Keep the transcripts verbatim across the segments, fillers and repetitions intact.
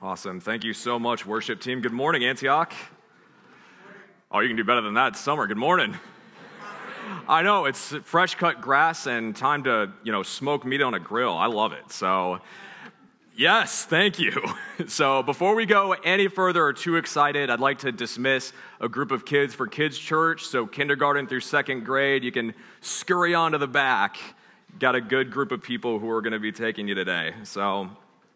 Awesome. Thank you so much, worship team. Good morning, Antioch. Oh, you can do better than that. It's summer. Good morning. I know, it's fresh cut grass and time to, you know, smoke meat on a grill. I love it. So, yes, thank you. So before we go any further or too excited, I'd like to dismiss a group of kids for Kids Church. So kindergarten through second grade, you can scurry on to the back. Got a good group of people who are going to be taking you today. So...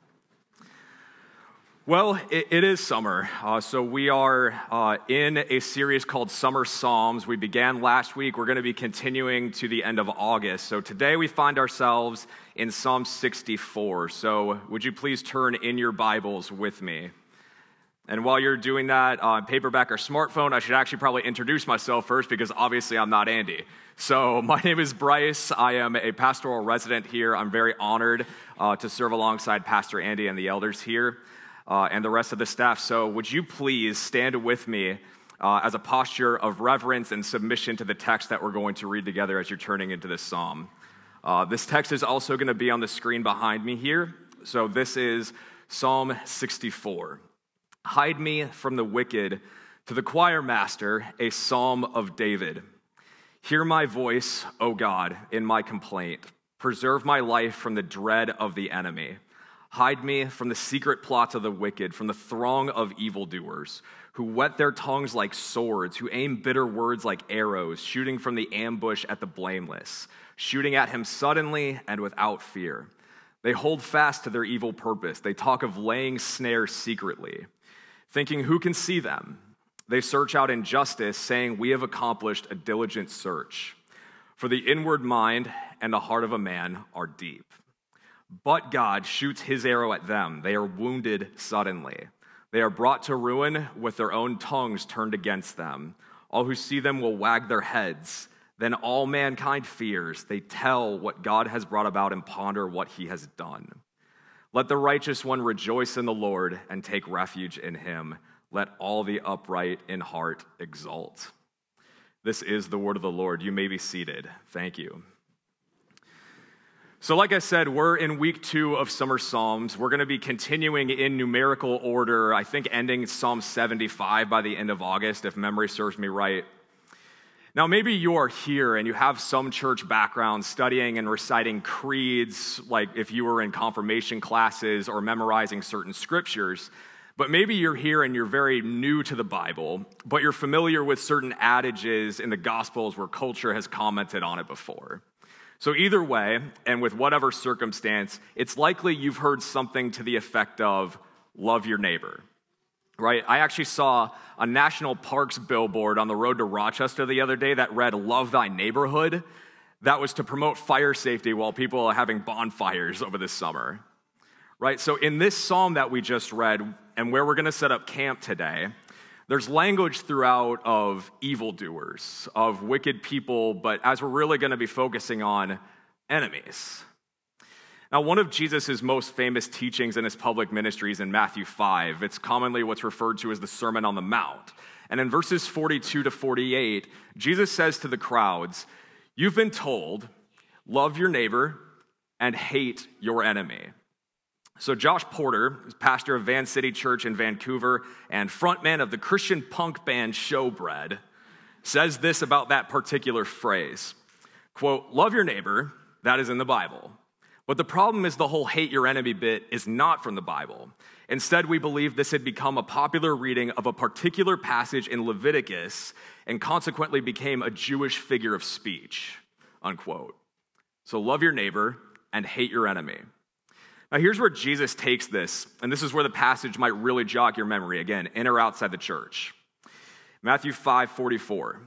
Well, it, it is summer, uh, so we are uh, in a series called Summer Psalms. We began last week. We're going to be continuing to the end of August. So today we find ourselves in Psalm sixty-four. So would you please turn in your Bibles with me? And while you're doing that, uh, paperback or smartphone, I should actually probably introduce myself first because obviously I'm not Andy. So my name is Bryce. I am a pastoral resident here. I'm very honored uh, to serve alongside Pastor Andy and the elders here. Uh, and the rest of the staff. So would you please stand with me uh, as a posture of reverence and submission to the text that we're going to read together as you're turning into this psalm. Uh, this text is also going to be on the screen behind me here. So this is Psalm sixty-four. Hide me from the wicked, to the choir master, a psalm of David. Hear my voice, O God, in my complaint. Preserve my life from the dread of the enemy. Hide me from the secret plots of the wicked, from the throng of evildoers, who whet their tongues like swords, who aim bitter words like arrows, shooting from the ambush at the blameless, shooting at him suddenly and without fear. They hold fast to their evil purpose. They talk of laying snares secretly, thinking, who can see them? They search out injustice, saying, we have accomplished a diligent search. For the inward mind and the heart of a man are deep. But God shoots his arrow at them. They are wounded suddenly. They are brought to ruin with their own tongues turned against them. All who see them will wag their heads. Then all mankind fears. They tell what God has brought about and ponder what he has done. Let the righteous one rejoice in the Lord and take refuge in him. Let all the upright in heart exult. This is the word of the Lord. You may be seated. Thank you. So like I said, we're in week two of Summer Psalms. We're going to be continuing in numerical order, I think ending Psalm seventy-five by the end of August, if memory serves me right. Now, maybe you are here and you have some church background studying and reciting creeds, like if you were in confirmation classes or memorizing certain scriptures. But maybe you're here and you're very new to the Bible, but you're familiar with certain adages in the Gospels where culture has commented on it before. So either way, and with whatever circumstance, it's likely you've heard something to the effect of, love your neighbor, right? I actually saw a national parks billboard on the road to Rochester the other day that read, love thy neighborhood. That was to promote fire safety while people are having bonfires over this summer, right? So in this psalm that we just read, and where we're going to set up camp today, there's language throughout of evildoers, of wicked people, but as we're really going to be focusing on enemies. Now, one of Jesus' most famous teachings in his public ministry is in Matthew five. It's commonly what's referred to as the Sermon on the Mount. And in verses forty-two to forty-eight, Jesus says to the crowds, you've been told, love your neighbor and hate your enemy. So Josh Porter is pastor of Van City Church in Vancouver and frontman of the Christian punk band Showbread, says this about that particular phrase, quote, love your neighbor, that is in the Bible. But the problem is the whole hate your enemy bit is not from the Bible. Instead, we believe this had become a popular reading of a particular passage in Leviticus and consequently became a Jewish figure of speech, unquote. So love your neighbor and hate your enemy. Now, here's where Jesus takes this, and this is where the passage might really jog your memory, again, in or outside the church. Matthew five forty-four.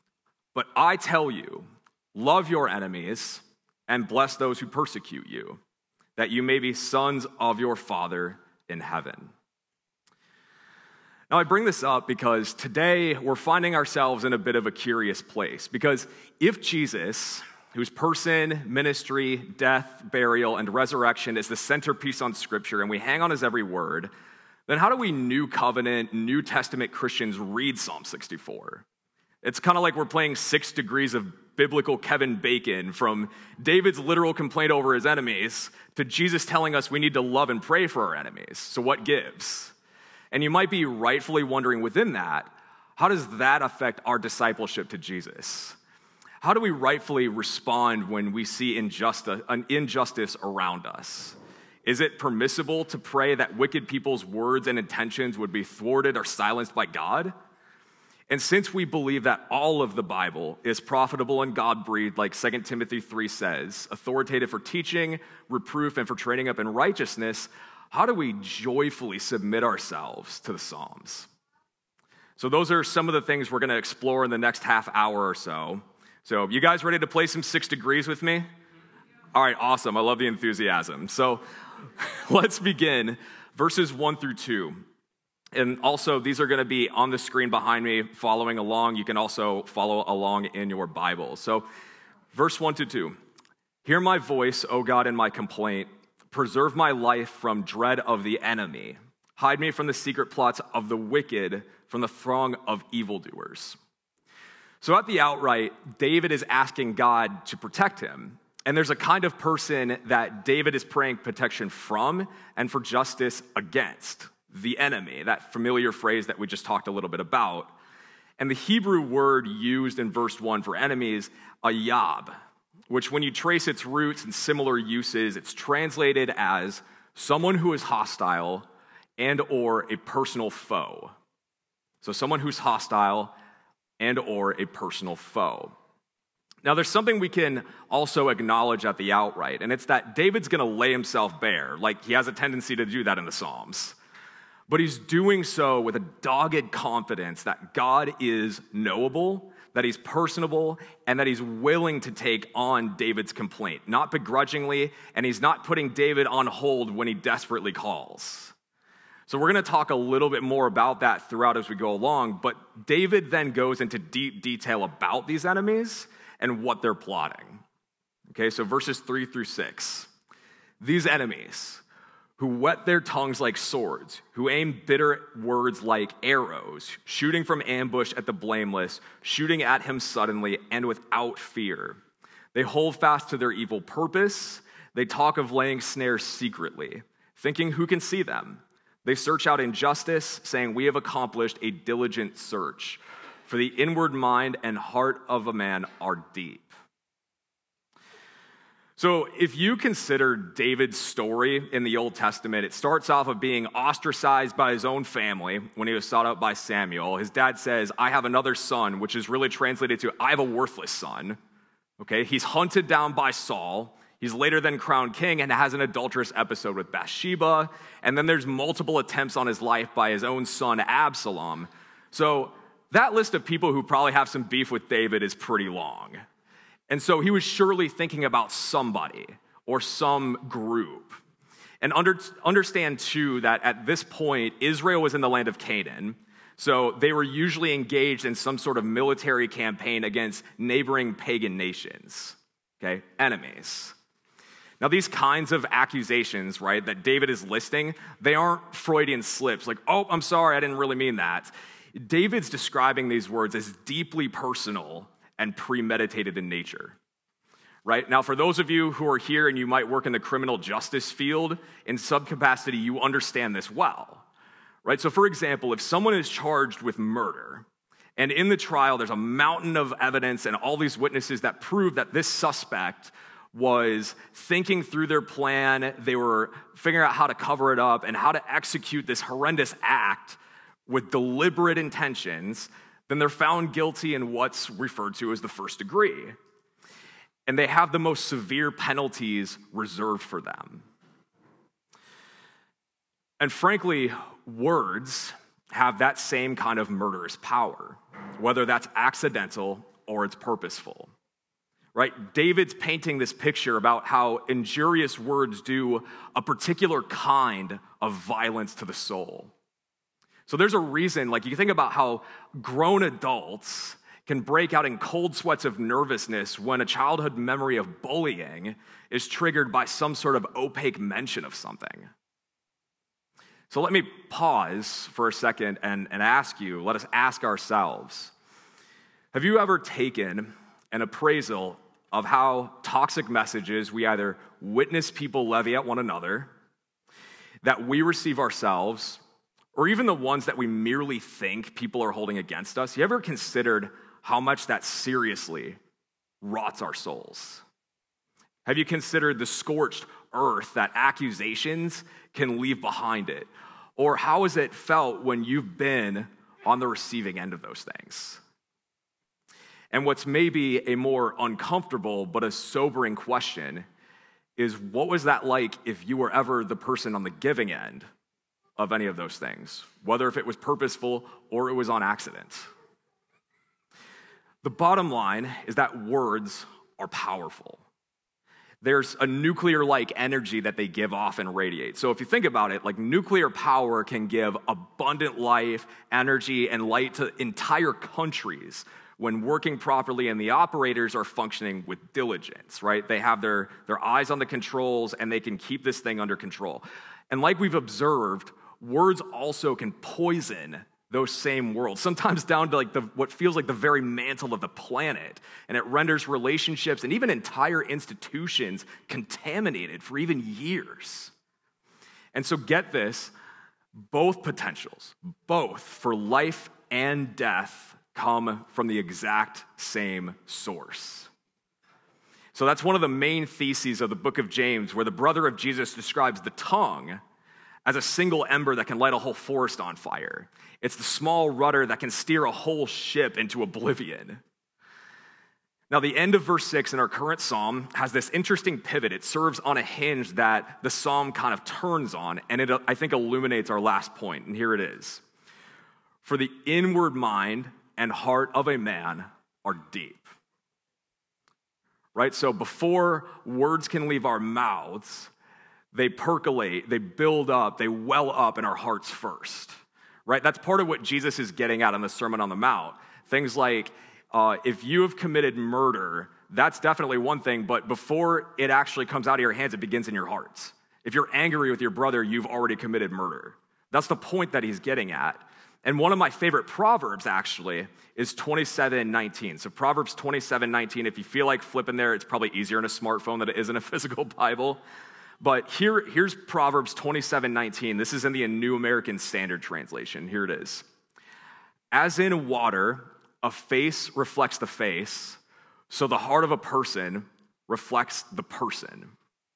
But I tell you, love your enemies and bless those who persecute you, that you may be sons of your Father in heaven. Now, I bring this up because today we're finding ourselves in a bit of a curious place, because if Jesus, whose person, ministry, death, burial, and resurrection is the centerpiece on Scripture, and we hang on his every word, then how do we New Covenant, New Testament Christians read Psalm sixty-four? It's kind of like we're playing six degrees of biblical Kevin Bacon, from David's literal complaint over his enemies to Jesus telling us we need to love and pray for our enemies. So what gives? And you might be rightfully wondering within that, how does that affect our discipleship to Jesus? How do we rightfully respond when we see injustice, an injustice around us? Is it permissible to pray that wicked people's words and intentions would be thwarted or silenced by God? And since we believe that all of the Bible is profitable and God-breathed, like Second Timothy three says, authoritative for teaching, reproof, and for training up in righteousness, how do we joyfully submit ourselves to the Psalms? So those are some of the things we're going to explore in the next half hour or so. So you guys ready to play some Six Degrees with me? All right, awesome. I love the enthusiasm. So let's begin verses one through two. And also, these are going to be on the screen behind me, following along. You can also follow along in your Bible. So, verse one to two. Hear my voice, O God, in my complaint. Preserve my life from dread of the enemy. Hide me from the secret plots of the wicked, from the throng of evildoers. So, at the outright, David is asking God to protect him. And there's a kind of person that David is praying protection from and for justice against. The enemy, that familiar phrase that we just talked a little bit about. And the Hebrew word used in verse one for enemy is ayab, which when you trace its roots and similar uses, it's translated as someone who is hostile and or a personal foe. So someone who's hostile and or a personal foe. Now there's something we can also acknowledge at the outright, and it's that David's going to lay himself bare, like he has a tendency to do that in the Psalms. But he's doing so with a dogged confidence that God is knowable, that he's personable, and that he's willing to take on David's complaint, not begrudgingly, and he's not putting David on hold when he desperately calls. So we're going to talk a little bit more about that throughout as we go along, but David then goes into deep detail about these enemies and what they're plotting. Okay, so verses three through six. These enemies, who whet their tongues like swords, who aim bitter words like arrows, shooting from ambush at the blameless, shooting at him suddenly and without fear. They hold fast to their evil purpose. They talk of laying snares secretly, thinking who can see them. They search out injustice, saying we have accomplished a diligent search. For the inward mind and heart of a man are deep. So if you consider David's story in the Old Testament, it starts off of being ostracized by his own family when he was sought out by Samuel. His dad says, I have another son, which is really translated to, I have a worthless son. Okay, he's hunted down by Saul. He's later then crowned king and has an adulterous episode with Bathsheba. And then there's multiple attempts on his life by his own son, Absalom. So that list of people who probably have some beef with David is pretty long. And so he was surely thinking about somebody or some group. And under, understand, too, that at this point, Israel was in the land of Canaan. So they were usually engaged in some sort of military campaign against neighboring pagan nations, okay, enemies. Now, these kinds of accusations, right, that David is listing, they aren't Freudian slips, like, oh, I'm sorry, I didn't really mean that. David's describing these words as deeply personal and premeditated in nature, right? Now, for those of you who are here and you might work in the criminal justice field, in some capacity, you understand this well, right? So, for example, if someone is charged with murder, and in the trial, there's a mountain of evidence and all these witnesses that prove that this suspect was thinking through their plan, they were figuring out how to cover it up and how to execute this horrendous act with deliberate intentions, then they're found guilty in what's referred to as the first degree. And they have the most severe penalties reserved for them. And frankly, words have that same kind of murderous power, whether that's accidental or it's purposeful. Right? David's painting this picture about how injurious words do a particular kind of violence to the soul. So there's a reason, like you think about how grown adults can break out in cold sweats of nervousness when a childhood memory of bullying is triggered by some sort of opaque mention of something. So let me pause for a second and, and ask you, let us ask ourselves, have you ever taken an appraisal of how toxic messages we either witness people levy at one another, that we receive ourselves, or even the ones that we merely think people are holding against us. You ever considered how much that seriously rots our souls? Have you considered the scorched earth that accusations can leave behind it? Or how has it felt when you've been on the receiving end of those things? And what's maybe a more uncomfortable but a sobering question is, what was that like if you were ever the person on the giving end of any of those things, whether if it was purposeful or it was on accident? The bottom line is that words are powerful. There's a nuclear-like energy that they give off and radiate. So if you think about it, like nuclear power can give abundant life, energy, and light to entire countries when working properly, and the operators are functioning with diligence, right? They have their, their eyes on the controls, and they can keep this thing under control. And like we've observed, words also can poison those same worlds, sometimes down to like the what feels like the very mantle of the planet, and it renders relationships and even entire institutions contaminated for even years. And so get this, both potentials, both for life and death, come from the exact same source. So that's one of the main theses of the book of James, where the brother of Jesus describes the tongue as a single ember that can light a whole forest on fire. It's the small rudder that can steer a whole ship into oblivion. Now, the end of verse six in our current psalm has this interesting pivot. It serves on a hinge that the psalm kind of turns on, and it, I think, illuminates our last point, and here it is. For the inward mind and heart of a man are deep. Right? So before words can leave our mouths, they percolate, they build up, they well up in our hearts first. Right? That's part of what Jesus is getting at in the Sermon on the Mount. Things like, uh, if you have committed murder, that's definitely one thing, but before it actually comes out of your hands, it begins in your hearts. If you're angry with your brother, you've already committed murder. That's the point that he's getting at. And one of my favorite Proverbs, actually, is twenty-seven nineteen. So Proverbs twenty-seven nineteen, if you feel like flipping there, it's probably easier in a smartphone than it is in a physical Bible. But here, here's Proverbs twenty-seven nineteen. This is in the New American Standard Translation. Here it is. As in water, a face reflects the face, so the heart of a person reflects the person.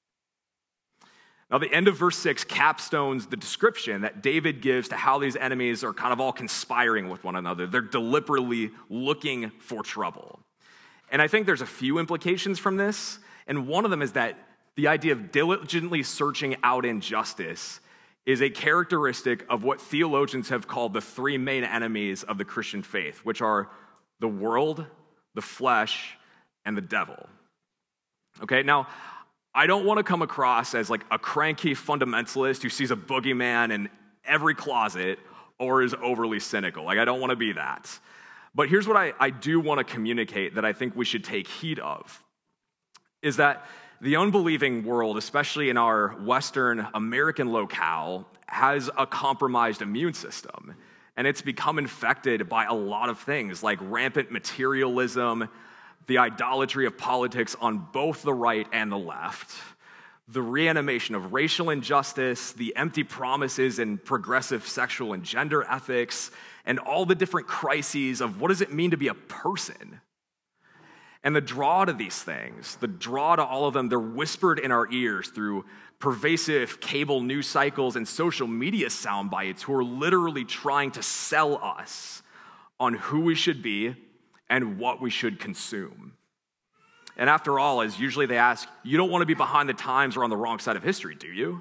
Now, the end of verse six capstones the description that David gives to how these enemies are kind of all conspiring with one another. They're deliberately looking for trouble. And I think there's a few implications from this, and one of them is that the idea of diligently searching out injustice is a characteristic of what theologians have called the three main enemies of the Christian faith, which are the world, the flesh, and the devil. Okay, now, I don't want to come across as like a cranky fundamentalist who sees a boogeyman in every closet or is overly cynical. Like, I don't want to be that. But here's what I, I do want to communicate that I think we should take heed of, is that the unbelieving world, especially in our Western American locale, has a compromised immune system. And it's become infected by a lot of things like rampant materialism, the idolatry of politics on both the right and the left, the reanimation of racial injustice, the empty promises in progressive sexual and gender ethics, and all the different crises of what does it mean to be a person? And the draw to these things, the draw to all of them, they're whispered in our ears through pervasive cable news cycles and social media sound bites who are literally trying to sell us on who we should be and what we should consume. And after all, as usually they ask, you don't want to be behind the times or on the wrong side of history, do you?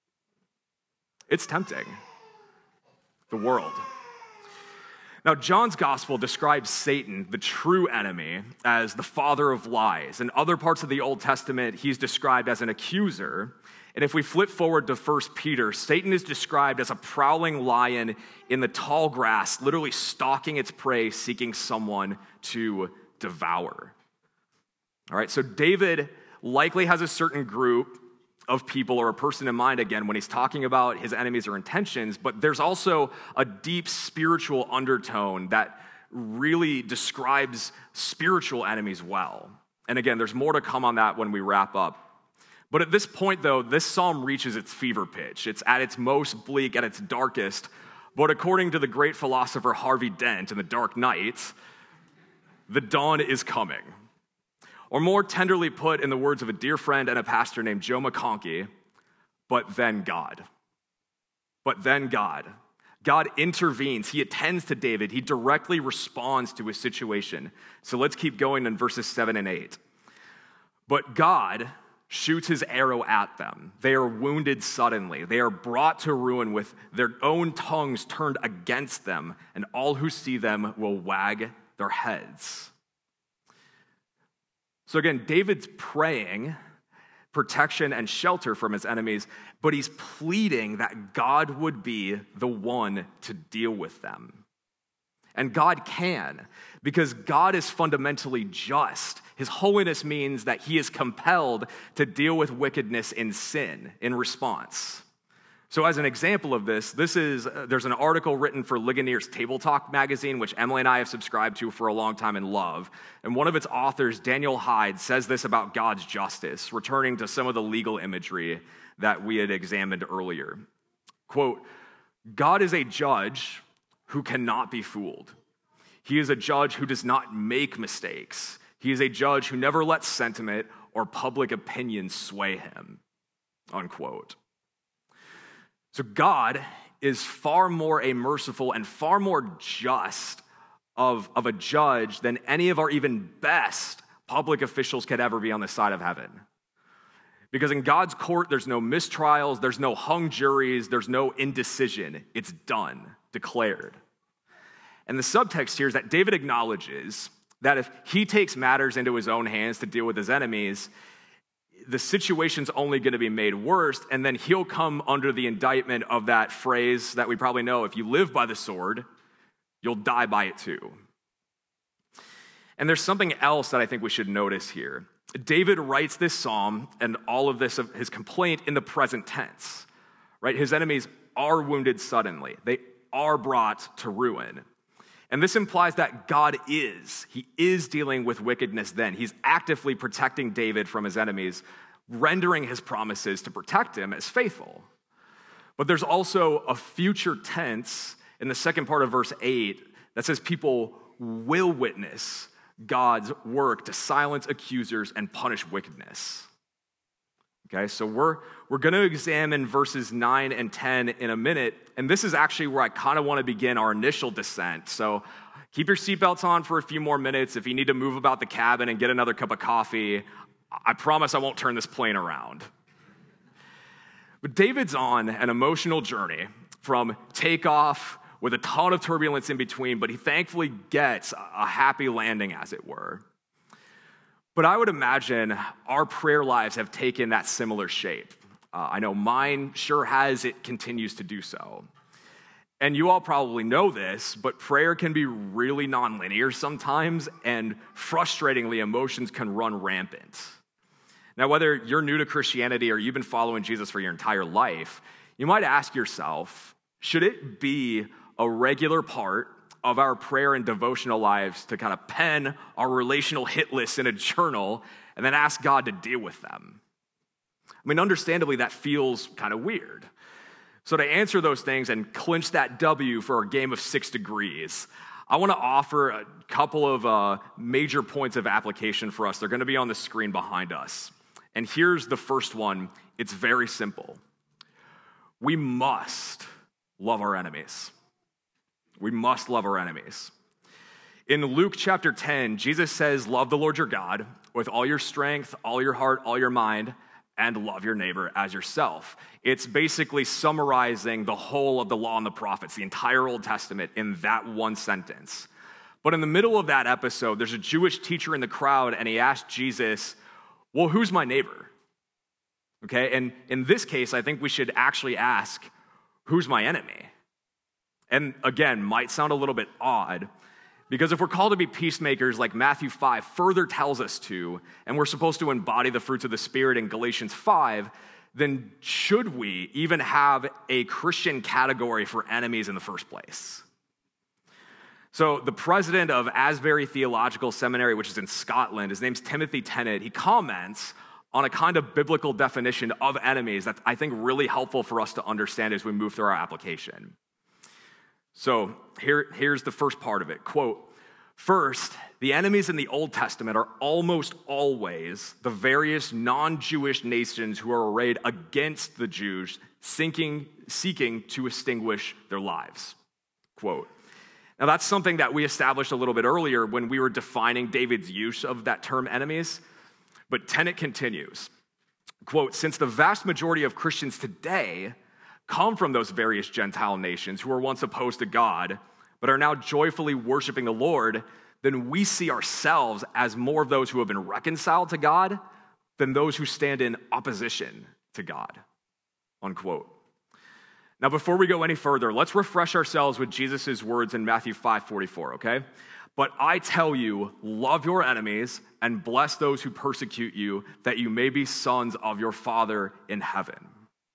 It's tempting. The world. Now, John's gospel describes Satan, the true enemy, as the father of lies. In other parts of the Old Testament, he's described as an accuser. And if we flip forward to First Peter, Satan is described as a prowling lion in the tall grass, literally stalking its prey, seeking someone to devour. All right, so David likely has a certain group of people or a person in mind, again, when he's talking about his enemies or intentions, but there's also a deep spiritual undertone that really describes spiritual enemies well. And again, there's more to come on that when we wrap up. But at this point, though, this psalm reaches its fever pitch. It's at its most bleak, at its darkest. But according to the great philosopher Harvey Dent in The Dark Knight, the dawn is coming. Or more tenderly put in the words of a dear friend and a pastor named Joe McConkie, but then God. But then God. God intervenes. He attends to David. He directly responds to his situation. So let's keep going in verses seven and eight. But God shoots his arrow at them. They are wounded suddenly. They are brought to ruin with their own tongues turned against them, and all who see them will wag their heads. So again, David's praying protection and shelter from his enemies, but he's pleading that God would be the one to deal with them. And God can, because God is fundamentally just. His holiness means that he is compelled to deal with wickedness and sin in response. So as an example of this, this is uh, there's an article written for Ligonier's Table Talk magazine, which Emily and I have subscribed to for a long time and love. And one of its authors, Daniel Hyde, says this about God's justice, returning to some of the legal imagery that we had examined earlier. Quote, God is a judge who cannot be fooled. He is a judge who does not make mistakes. He is a judge who never lets sentiment or public opinion sway him, unquote. So God is far more a merciful and far more just of, of a judge than any of our even best public officials could ever be on the side of heaven. Because in God's court, there's no mistrials, there's no hung juries, there's no indecision. It's done, declared. And the subtext here is that David acknowledges that if he takes matters into his own hands to deal with his enemies, the situation's only going to be made worse, and then he'll come under the indictment of that phrase that we probably know, if you live by the sword, you'll die by it too. And there's something else that I think we should notice here. David writes this psalm and all of this, of his complaint, in the present tense, right? His enemies are wounded suddenly. They are brought to ruin. And this implies that God is. He is dealing with wickedness then. He's actively protecting David from his enemies, rendering his promises to protect him as faithful. But there's also a future tense in the second part of verse eight that says people will witness God's work to silence accusers and punish wickedness. Okay, so we're, we're going to examine verses nine and ten in a minute, and this is actually where I kind of want to begin our initial descent. So keep your seatbelts on for a few more minutes. If you need to move about the cabin and get another cup of coffee, I promise I won't turn this plane around. But David's on an emotional journey from takeoff with a ton of turbulence in between, but he thankfully gets a happy landing, as it were. But I would imagine our prayer lives have taken that similar shape. Uh, I know mine sure has. It continues to do so. And you all probably know this, but prayer can be really nonlinear sometimes, and frustratingly, emotions can run rampant. Now, whether you're new to Christianity or you've been following Jesus for your entire life, you might ask yourself, should it be a regular part of our prayer and devotional lives to kind of pen our relational hit lists in a journal and then ask God to deal with them? I mean, understandably, that feels kind of weird. So to answer those things and clinch that W for our game of six degrees, I want to offer a couple of uh, major points of application for us. They're going to be on the screen behind us. And here's the first one. It's very simple. We must love our enemies. We must love our enemies. In Luke chapter ten, Jesus says, love the Lord your God with all your strength, all your heart, all your mind, and love your neighbor as yourself. It's basically summarizing the whole of the law and the prophets, the entire Old Testament, in that one sentence. But in the middle of that episode, there's a Jewish teacher in the crowd, and he asked Jesus, well, who's my neighbor? Okay, and in this case, I think we should actually ask, who's my enemy? And again, might sound a little bit odd, because if we're called to be peacemakers like Matthew five further tells us to, and we're supposed to embody the fruits of the Spirit in Galatians five, then should we even have a Christian category for enemies in the first place? So the president of Asbury Theological Seminary, which is in Scotland, his name's Timothy Tennant, he comments on a kind of biblical definition of enemies that's, I think, really helpful for us to understand as we move through our application. So here, here's the first part of it. Quote, first, the enemies in the Old Testament are almost always the various non-Jewish nations who are arrayed against the Jews, seeking, seeking to extinguish their lives. Quote. Now that's something that we established a little bit earlier when we were defining David's use of that term enemies. But Tennant continues, quote, since the vast majority of Christians today come from those various Gentile nations who were once opposed to God, but are now joyfully worshiping the Lord, then we see ourselves as more of those who have been reconciled to God than those who stand in opposition to God, unquote. Now, before we go any further, let's refresh ourselves with Jesus' words in Matthew five forty-four, okay? But I tell you, love your enemies and bless those who persecute you, that you may be sons of your Father in heaven.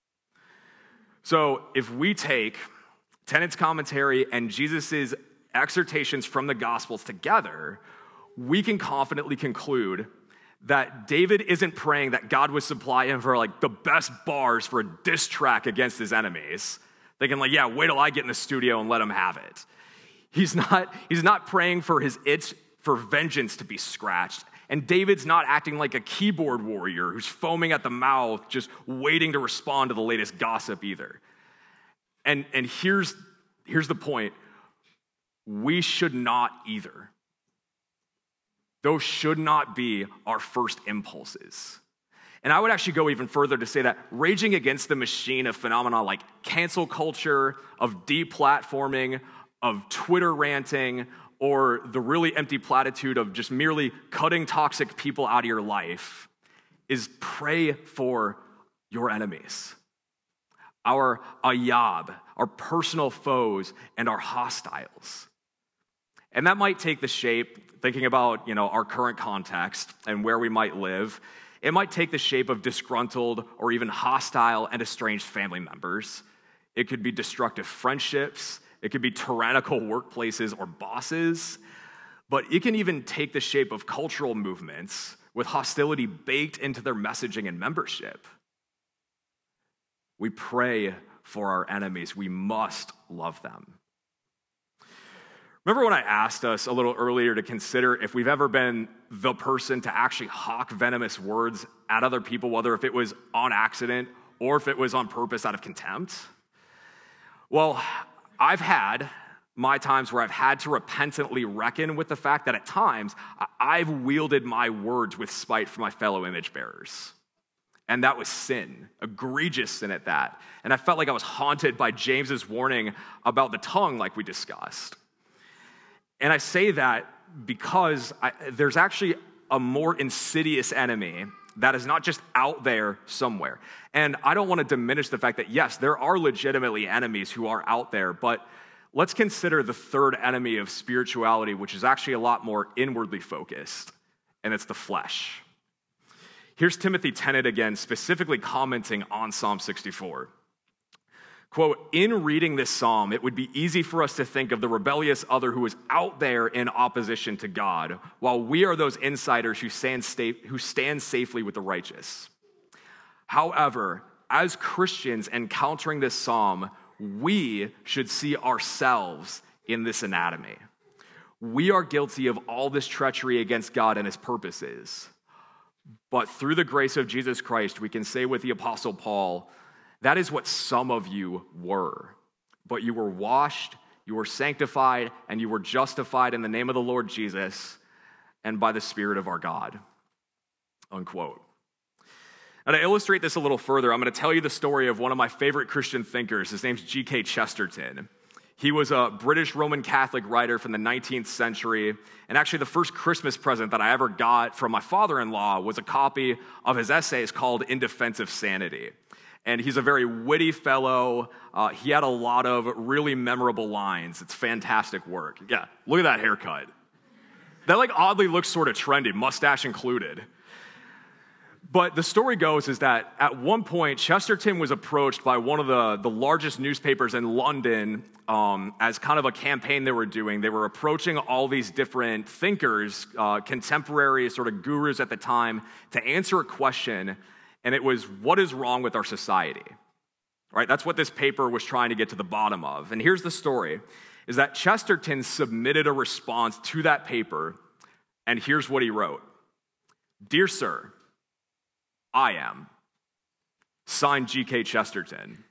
So if we take Tennant's commentary and Jesus' exhortations from the Gospels together, we can confidently conclude that David isn't praying that God would supply him for like the best bars for a diss track against his enemies, thinking like, yeah, wait till I get in the studio and let him have it. He's not, he's not praying for his itch for vengeance to be scratched. And David's not acting like a keyboard warrior who's foaming at the mouth, just waiting to respond to the latest gossip either. And, and here's, here's the point. We should not either. Those should not be our first impulses. And I would actually go even further to say that raging against the machine of phenomena like cancel culture, of deplatforming, of Twitter ranting, or the really empty platitude of just merely cutting toxic people out of your life is pray for your enemies. Our ayab, our personal foes, and our hostiles. And that might take the shape, thinking about, you know, our current context and where we might live, it might take the shape of disgruntled or even hostile and estranged family members. It could be destructive friendships. It could be tyrannical workplaces or bosses. But it can even take the shape of cultural movements with hostility baked into their messaging and membership. We pray for our enemies. We must love them. Remember when I asked us a little earlier to consider if we've ever been the person to actually hawk venomous words at other people, whether if it was on accident or if it was on purpose out of contempt? Well, I've had my times where I've had to repentantly reckon with the fact that at times I've wielded my words with spite for my fellow image bearers. And that was sin, egregious sin at that. And I felt like I was haunted by James's warning about the tongue like we discussed. And I say that because I, there's actually a more insidious enemy that is not just out there somewhere. And I don't want to diminish the fact that, yes, there are legitimately enemies who are out there, but let's consider the third enemy of spirituality, which is actually a lot more inwardly focused, and it's the flesh. Here's Timothy Tennant again, specifically commenting on Psalm sixty-four. Quote, in reading this psalm, it would be easy for us to think of the rebellious other who is out there in opposition to God, while we are those insiders who stand, sta- who stand safely with the righteous. However, as Christians encountering this psalm, we should see ourselves in this anatomy. We are guilty of all this treachery against God and his purposes. But through the grace of Jesus Christ, we can say with the Apostle Paul, that is what some of you were. But you were washed, you were sanctified, and you were justified in the name of the Lord Jesus and by the Spirit of our God. Unquote. Now, to illustrate this a little further, I'm going to tell you the story of one of my favorite Christian thinkers. His name's G K Chesterton. He was a British Roman Catholic writer from the nineteenth century, and actually the first Christmas present that I ever got from my father-in-law was a copy of his essays called In Defense of Sanity. And he's a very witty fellow. Uh, he had a lot of really memorable lines. It's fantastic work. Yeah, look at that haircut. That like oddly looks sort of trendy, mustache included. But the story goes is that at one point, Chesterton was approached by one of the, the largest newspapers in London um, as kind of a campaign they were doing. They were approaching all these different thinkers, uh, contemporary sort of gurus at the time, to answer a question, and it was, what is wrong with our society? Right? That's what this paper was trying to get to the bottom of. And here's the story, is that Chesterton submitted a response to that paper, and here's what he wrote. Dear Sir, I am. Signed G K Chesterton.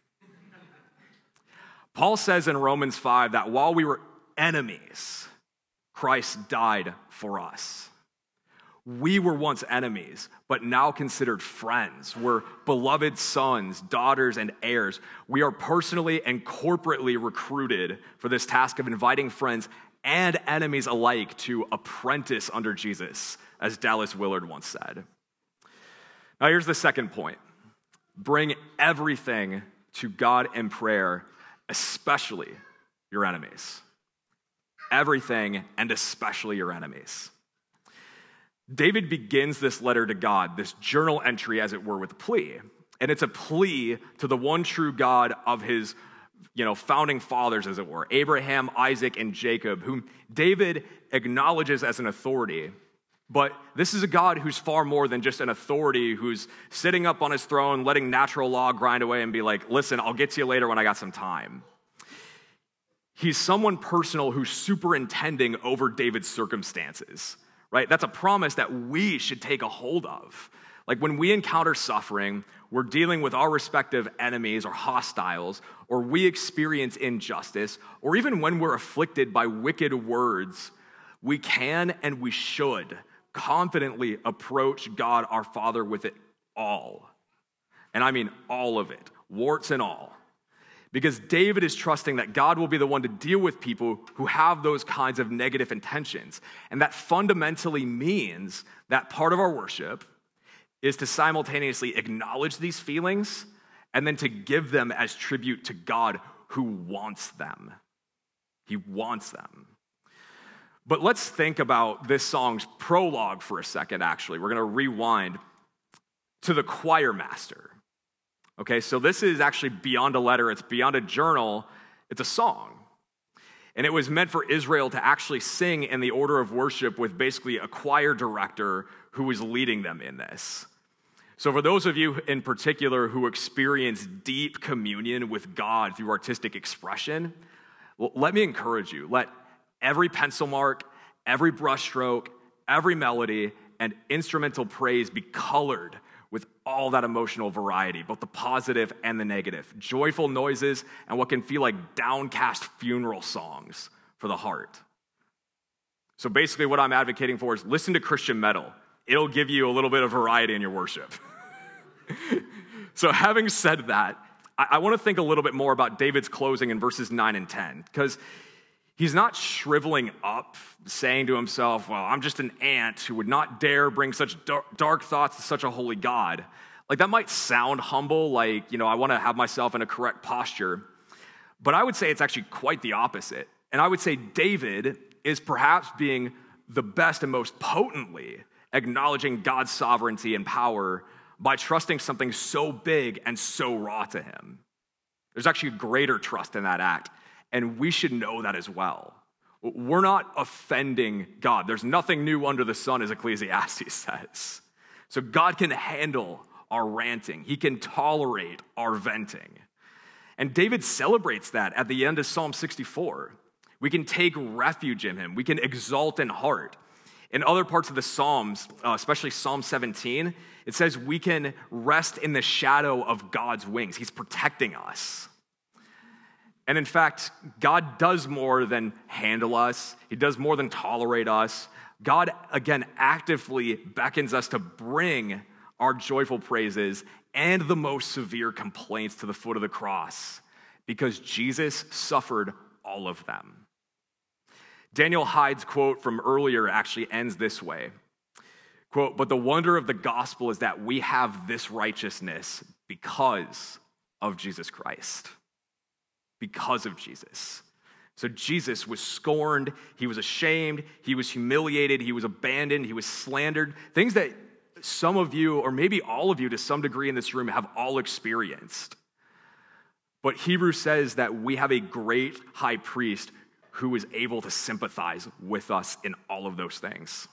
Paul says in Romans five that while we were enemies, Christ died for us. We were once enemies, but now considered friends. We're beloved sons, daughters, and heirs. We are personally and corporately recruited for this task of inviting friends and enemies alike to apprentice under Jesus, as Dallas Willard once said. Now, here's the second point. Bring everything to God in prayer, especially your enemies. Everything and especially your enemies. David begins this letter to God, this journal entry, as it were, with a plea. And it's a plea to the one true God of his, you know, founding fathers, as it were, Abraham, Isaac, and Jacob, whom David acknowledges as an authority. But this is a God who's far more than just an authority who's sitting up on his throne, letting natural law grind away and be like, listen, I'll get to you later when I got some time. He's someone personal who's superintending over David's circumstances, right? That's a promise that we should take a hold of. Like when we encounter suffering, we're dealing with our respective enemies or hostiles, or we experience injustice, or even when we're afflicted by wicked words, we can and we should confidently approach God our Father with it all. And I mean all of it, warts and all. Because David is trusting that God will be the one to deal with people who have those kinds of negative intentions. And that fundamentally means that part of our worship is to simultaneously acknowledge these feelings and then to give them as tribute to God who wants them. He wants them. But let's think about this song's prologue for a second, actually. We're going to rewind to the choir master. Okay, so this is actually beyond a letter. It's beyond a journal. It's a song. And it was meant for Israel to actually sing in the order of worship with basically a choir director who was leading them in this. So for those of you in particular who experience deep communion with God through artistic expression, well, let me encourage you. Let every pencil mark, every brushstroke, every melody, and instrumental praise be colored with all that emotional variety, both the positive and the negative, joyful noises and what can feel like downcast funeral songs for the heart. So basically what I'm advocating for is listen to Christian metal. It'll give you a little bit of variety in your worship. So having said that, I, I want to think a little bit more about David's closing in verses nine and ten, because he's not shriveling up, saying to himself, well, I'm just an ant who would not dare bring such dark, dark thoughts to such a holy God. Like that might sound humble, like, you know, I want to have myself in a correct posture. But I would say it's actually quite the opposite. And I would say David is perhaps being the best and most potently acknowledging God's sovereignty and power by trusting something so big and so raw to him. There's actually greater trust in that act. And we should know that as well. We're not offending God. There's nothing new under the sun, as Ecclesiastes says. So God can handle our ranting. He can tolerate our venting. And David celebrates that at the end of Psalm sixty-four. We can take refuge in him. We can exalt in heart. In other parts of the Psalms, uh, especially Psalm seventeen, it says we can rest in the shadow of God's wings. He's protecting us. And in fact, God does more than handle us. He does more than tolerate us. God, again, actively beckons us to bring our joyful praises and the most severe complaints to the foot of the cross because Jesus suffered all of them. Daniel Hyde's quote from earlier actually ends this way. Quote, but the wonder of the gospel is that we have this righteousness because of Jesus Christ. Because of Jesus. So Jesus was scorned, he was ashamed, he was humiliated, he was abandoned, he was slandered, things that some of you, or maybe all of you to some degree in this room, have all experienced. But Hebrews says that we have a great high priest who is able to sympathize with us in all of those things.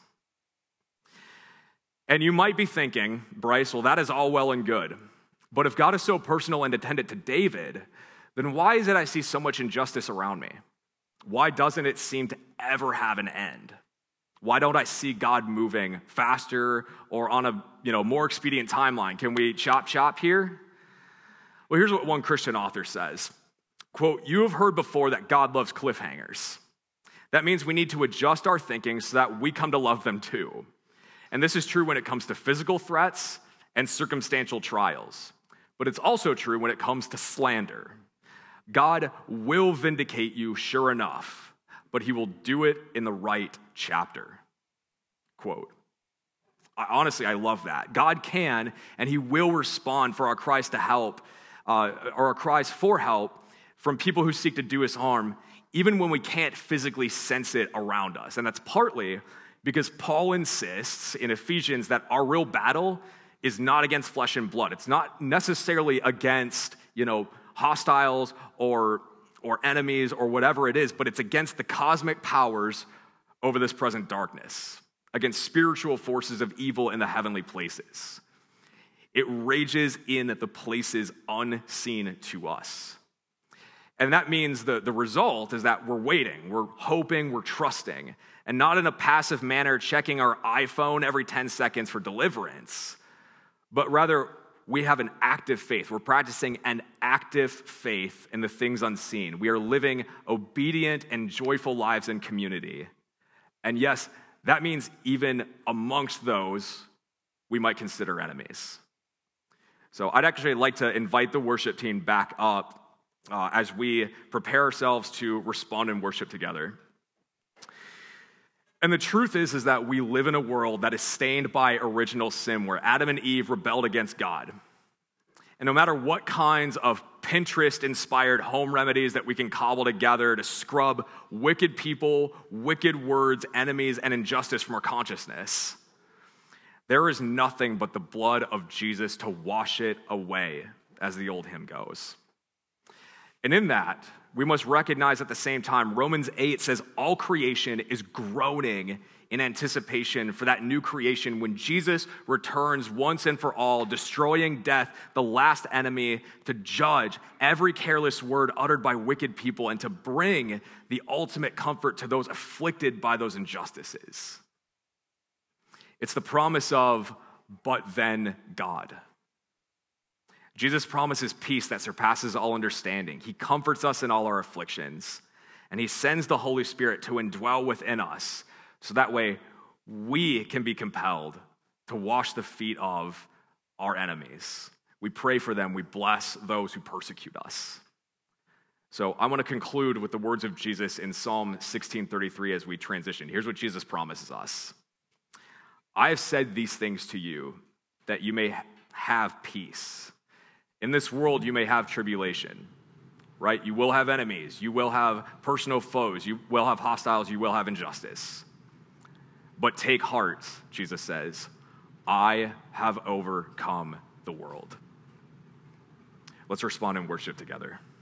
And you might be thinking, Bryce, well, that is all well and good. But if God is so personal and attendant to David, then why is it I see so much injustice around me? Why doesn't it seem to ever have an end? Why don't I see God moving faster or on a you know more expedient timeline? Can we chop chop here? Well, here's what one Christian author says. Quote, "You have heard before that God loves cliffhangers. That means we need to adjust our thinking so that we come to love them too. And this is true when it comes to physical threats and circumstantial trials. But it's also true when it comes to slander. God will vindicate you, sure enough, but he will do it in the right chapter." Quote. I, honestly, I love that. God can and he will respond for our cries to help, uh, or our cries for help from people who seek to do us harm, even when we can't physically sense it around us. And that's partly because Paul insists in Ephesians that our real battle is not against flesh and blood. It's not necessarily against, you know, hostiles or, or enemies or whatever it is, but it's against the cosmic powers over this present darkness, against spiritual forces of evil in the heavenly places. It rages in the places unseen to us. And that means the, the result is that we're waiting, we're hoping, we're trusting, and not in a passive manner checking our iPhone every ten seconds for deliverance, but rather we have an active faith. We're practicing an active faith in the things unseen. We are living obedient and joyful lives in community. And yes, that means even amongst those, we might consider enemies. So I'd actually like to invite the worship team back up uh, as we prepare ourselves to respond in worship together. And the truth is, is that we live in a world that is stained by original sin, where Adam and Eve rebelled against God. And no matter what kinds of Pinterest-inspired home remedies that we can cobble together to scrub wicked people, wicked words, enemies, and injustice from our consciousness, there is nothing but the blood of Jesus to wash it away, as the old hymn goes. And in that, we must recognize at the same time, Romans eight says all creation is groaning in anticipation for that new creation when Jesus returns once and for all, destroying death, the last enemy, to judge every careless word uttered by wicked people and to bring the ultimate comfort to those afflicted by those injustices. It's the promise of, but then God. Jesus promises peace that surpasses all understanding. He comforts us in all our afflictions, and he sends the Holy Spirit to indwell within us, so that way we can be compelled to wash the feet of our enemies. We pray for them. We bless those who persecute us. So I want to conclude with the words of Jesus in Psalm sixteen thirty-three as we transition. Here's what Jesus promises us. "I have said these things to you that you may have peace. In this world, you may have tribulation," right? You will have enemies. You will have personal foes. You will have hostiles. You will have injustice. But take heart, Jesus says, I have overcome the world. Let's respond in worship together.